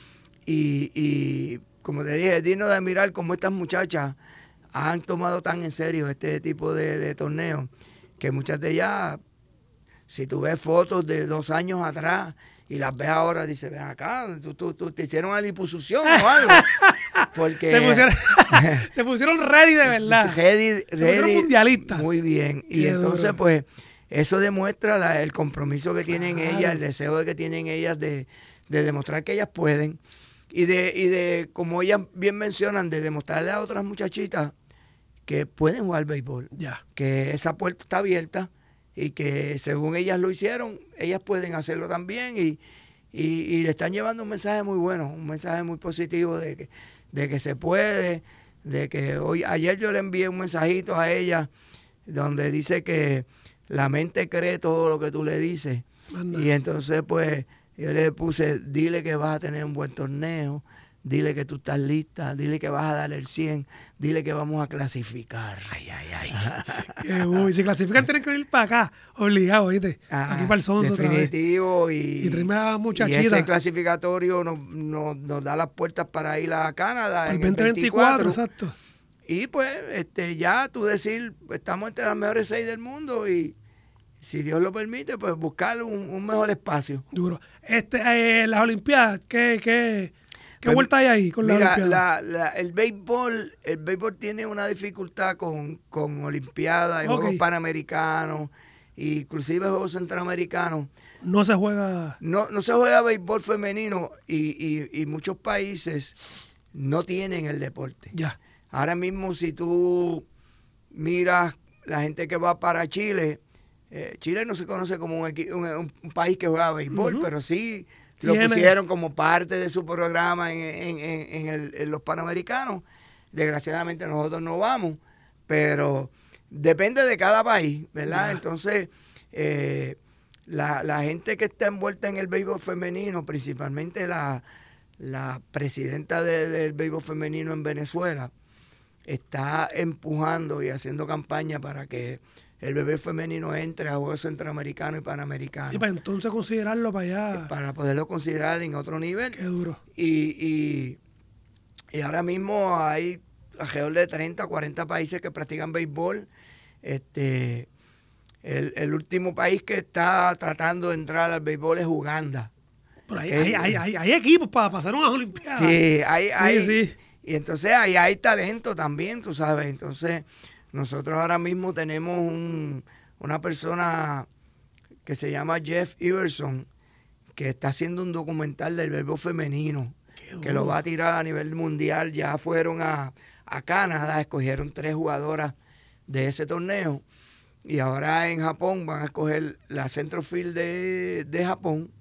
Y como te dije, es digno de admirar cómo estas muchachas han tomado tan en serio este tipo de torneos, que muchas de ellas, si tú ves fotos de 2 años atrás y las ves ahora, dices, ven acá, tú te hicieron una liposucción o algo. Porque Se pusieron ready de verdad. ready, Se pusieron mundialistas. muy bien. Y Qué entonces, duro. pues, eso demuestra el compromiso que tienen Claro. ellas, el deseo que tienen ellas de demostrar que ellas pueden. Y de, como ellas bien mencionan, de demostrarle a otras muchachitas que pueden jugar béisbol. Ya. Que esa puerta está abierta y que según ellas lo hicieron, ellas pueden hacerlo también. Y le están llevando un mensaje muy bueno, un mensaje muy positivo de que se puede, de que ayer yo le envié un mensajito a ella donde dice que la mente cree todo lo que tú le dices. Manda. Y entonces pues yo le puse, dile que vas a tener un buen torneo, dile que tú estás lista, dile que vas a dar el 100, dile que vamos a clasificar. Ay. Qué uy. Si clasifican, tienen que venir para acá. Obligado, ¿viste? Aquí para el Sonso otra vez. Definitivo. Y traerme a Y muchachita. ese clasificatorio nos da las puertas para ir a Canadá Para el en el 2024, 24. exacto. Y pues ya tú decir, estamos entre las mejores 6 del mundo y si Dios lo permite, pues buscar un mejor espacio. Duro. Las Olimpiadas, ¿qué Pues, vuelta hay ahí con las Mira, Olimpiadas? el béisbol tiene una dificultad con Olimpiadas y Juegos Panamericanos, inclusive Juegos Centroamericanos. No se juega. No se juega béisbol femenino y muchos países no tienen el deporte. Ya. Ahora mismo, si tú miras la gente que va para Chile, Chile no se conoce como un país que juega béisbol, pero sí lo pusieron como parte de su programa en los Panamericanos. Desgraciadamente nosotros no vamos, pero depende de cada país, ¿verdad? Ya. Entonces, la gente que está envuelta en el béisbol femenino, principalmente la presidenta del béisbol femenino en Venezuela, está empujando y haciendo campaña para que el béisbol femenino entre a Juegos Centroamericanos y Panamericanos. Sí, para entonces considerarlo para allá. Para poderlo considerar en otro nivel. Qué duro. Y ahora mismo hay alrededor de 30 o 40 países que practican béisbol. El último país que está tratando de entrar al béisbol es Uganda. Pero hay equipos para pasar unas Olimpiadas. Sí, Sí. Y entonces ahí hay talento también, tú sabes. Entonces, nosotros ahora mismo tenemos una persona que se llama Jeff Iverson, que está haciendo un documental del béisbol femenino, que lo va a tirar a nivel mundial. Ya fueron a Canadá, escogieron 3 jugadoras de ese torneo. Y ahora en Japón van a escoger la centrofield de Japón,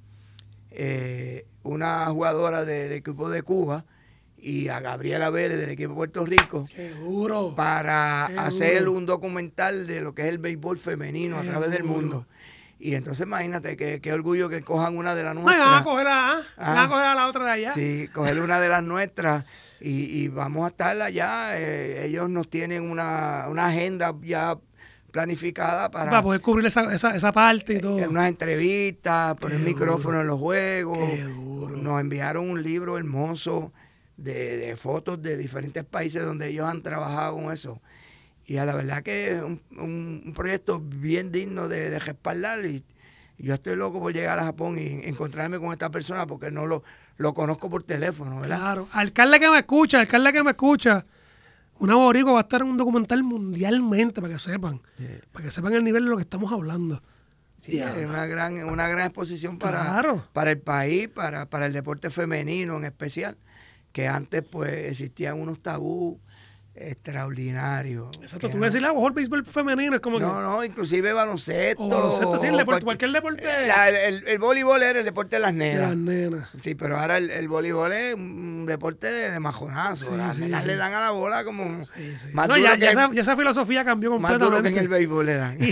una jugadora del equipo de Cuba, y a Gabriela Vélez del equipo de Puerto Rico. Qué duro. Para Qué hacer duro. un documental de lo que es el béisbol femenino a través del mundo. Y entonces imagínate qué orgullo que cojan una de las No, nuestras. van a coger a la otra de allá. Sí, coger una de las nuestras y vamos a estar allá. Ellos nos tienen una agenda ya planificada Para poder cubrir esa parte y todo. unas entrevistas, poner Qué micrófono duro. en los juegos. Qué duro. Nos enviaron un libro hermoso de fotos de diferentes países donde ellos han trabajado con eso. Y a la verdad que es un proyecto bien digno de respaldar. Y yo estoy loco por llegar a Japón y encontrarme con esta persona porque no lo conozco por teléfono, ¿verdad? Claro. Alcalde que me escucha. Una boricua va a estar en un documental mundialmente, para que sepan. Sí. Para que sepan el nivel de lo que estamos hablando. Sí, es una gran exposición Claro. para el país, para el deporte femenino en especial, que antes pues existían unos tabús extraordinario. Exacto, tú ves decir, a lo mejor béisbol femenino es como que... No, inclusive baloncesto. O baloncesto, sí, cualquier deporte. El voleibol era el deporte de las nenas. De las nenas. Sí, pero ahora el voleibol es un deporte de majonazo. Sí, las nenas le dan a la bola como... Sí. Más No, duro ya esa filosofía cambió completamente. Más duro que en el béisbol le dan.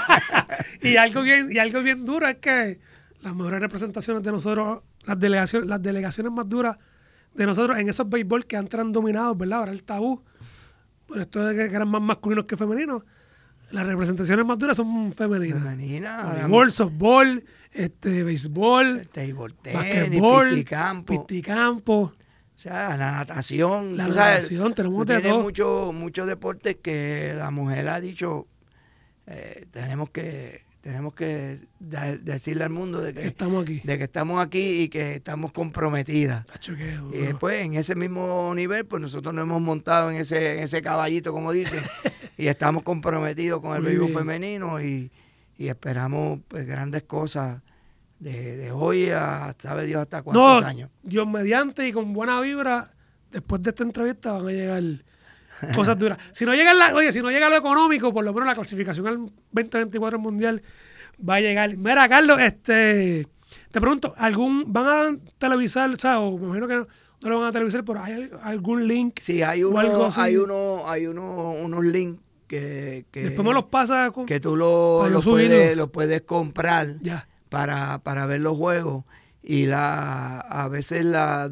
Y algo bien duro es que las mejores representaciones de nosotros, las delegaciones más duras de nosotros en esos béisbol que antes eran dominados, ¿verdad? Ahora el tabú, por esto de que eran más masculinos que femeninos, las representaciones más duras son femeninas. Voleibol, softball, béisbol, table tenis, basquetbol, pisticampo. O sea, la natación. La natación, tenemos de todo. Muchos deportes que la mujer ha dicho, tenemos que decirle al mundo de que estamos aquí y que estamos comprometidas. Y después, en ese mismo nivel, pues nosotros nos hemos montado en ese caballito, como dicen, y estamos comprometidos con el béisbol femenino y esperamos pues grandes cosas de hoy a, sabe Dios, hasta cuántos años. Dios mediante y con buena vibra, después de esta entrevista van a llegar cosas duras. Si no llega lo económico, por lo menos la clasificación al 2024 mundial va a llegar. Mira, Carlos, te pregunto, ¿van a televisar, o sea, o me imagino que no lo van a televisar, pero hay algún link? Sí, hay unos links que después me los pasa que tú lo puedes comprar ya para ver los juegos, y a veces la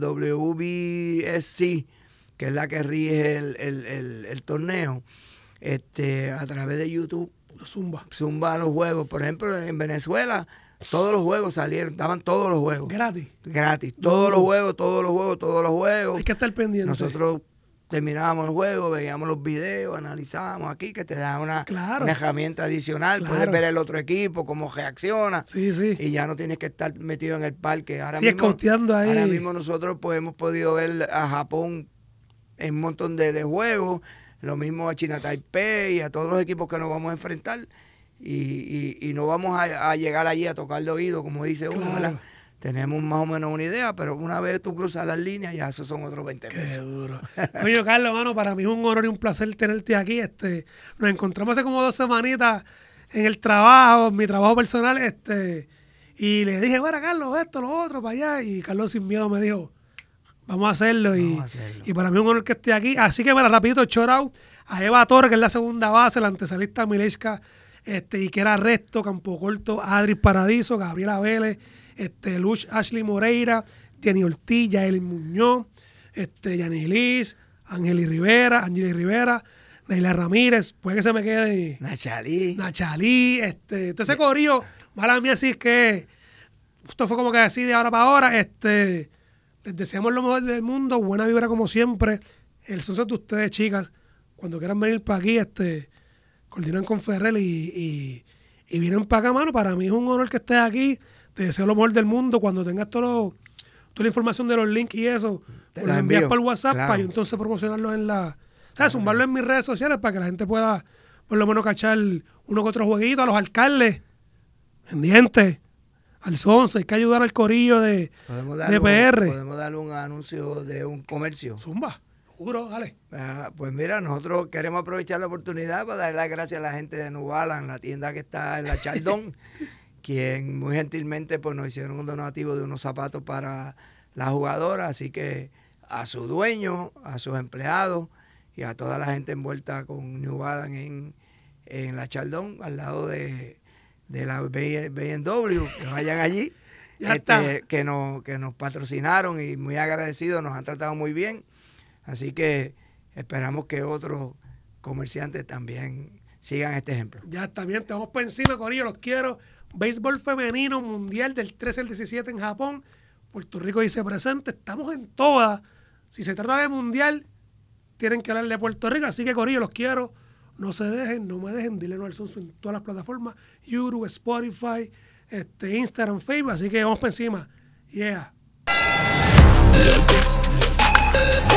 WBSC, que es la que rige el torneo, a través de YouTube zumba los juegos. Por ejemplo, en Venezuela todos los juegos daban todos los juegos gratis, todos los juegos. Hay que estar pendiente. Nosotros terminábamos el juego, veíamos los videos, analizábamos aquí, que te da una herramienta adicional. Puedes ver el otro equipo, cómo reacciona. Sí. Y ya no tienes que estar metido en el parque. Ahora mismo nosotros pues hemos podido ver a Japón en un montón de juegos, lo mismo a China Taipei y a todos los equipos que nos vamos a enfrentar, y no vamos a llegar allí a tocar de oído, como dice uno, ¿verdad? Tenemos más o menos una idea, pero una vez tú cruzas las líneas, ya esos son otros 20 pesos. Qué duro. Oye, Carlos, mano, para mí es un honor y un placer tenerte aquí. Nos encontramos hace como 2 semanitas en el trabajo, en mi trabajo personal, y le dije, bueno, Carlos, esto, lo otro, para allá, y Carlos sin miedo me dijo, vamos a hacerlo. Y para mí es un honor que esté aquí. Así que, mira, rapidito, shout out a Eva Torres, que es la segunda base, la antesalista Mileshka, Iquera Resto, Campo Corto, Adri Paradiso, Gabriela Vélez, Luch Ashley Moreira, Jenny Ortiz, Yaelin Muñoz, Yanilis, Angeli Rivera, Neila Ramírez, puede que se me quede Nachalí, todo ese corillo, mala mía, así es que esto fue como que así de ahora para ahora. Les deseamos lo mejor del mundo, buena vibra como siempre. El sunset de ustedes, chicas, cuando quieran venir para aquí, coordinan con Ferrell y vienen para acá, mano. Para mí es un honor que estés aquí. Te deseo lo mejor del mundo. Cuando tengas toda la información de los links y eso, pues los envías por WhatsApp, para yo entonces promocionarlos zumbarlo en mis redes sociales para que la gente pueda por lo menos cachar uno que otro jueguito. A los alcaldes pendientes, al Sonce, hay que ayudar al corillo de PR. Podemos darle un anuncio de un comercio. Zumba, juro, dale. Pues mira, nosotros queremos aprovechar la oportunidad para darle las gracias a la gente de New Balance, la tienda que está en la Chaldón, quien muy gentilmente pues nos hicieron un donativo de unos zapatos para las jugadoras. Así que a su dueño, a sus empleados y a toda la gente envuelta con New Balance en la Chaldón, al lado de la BMW, que vayan allí, que nos patrocinaron y muy agradecidos, nos han tratado muy bien. Así que esperamos que otros comerciantes también sigan este ejemplo. Ya está bien, te vamos por encima, corillo, los quiero. Béisbol femenino mundial del 13 al 17 en Japón. Puerto Rico dice presente, estamos en todas. Si se trata de mundial, tienen que hablar de Puerto Rico. Así que, corillo, los quiero. No se dejen, no me dejen. Dile no al Sonso en todas las plataformas. YouTube, Spotify, Instagram, Facebook. Así que vamos por encima. Yeah.